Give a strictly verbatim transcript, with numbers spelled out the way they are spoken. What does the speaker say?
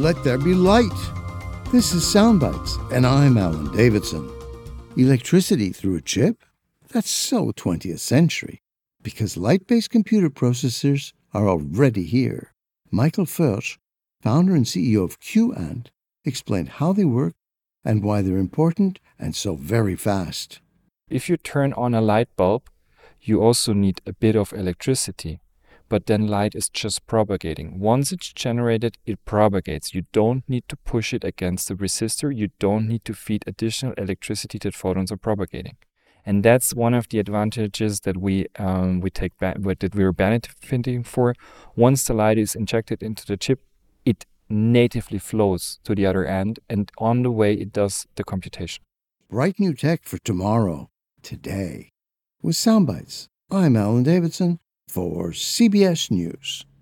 let there be light. This is Soundbites, and I'm Alan Davidson. Electricity through a chip? That's so twentieth century, because light-based computer processors are already here. Michael Furch, founder and C E O of QAnt, explained how they work and why they're important and so very fast. If you turn on a light bulb, you also need a bit of electricity. But then light is just propagating. Once it's generated, it propagates. You don't need to push it against the resistor. You don't need to feed additional electricity that photons are propagating. And that's one of the advantages that we um, we take ba- that we're benefiting for. Once the light is injected into the chip, it natively flows to the other end, and on the way it does the computation. Bright new tech for tomorrow, today. With Soundbites, I'm Alan Davidson for C B S News.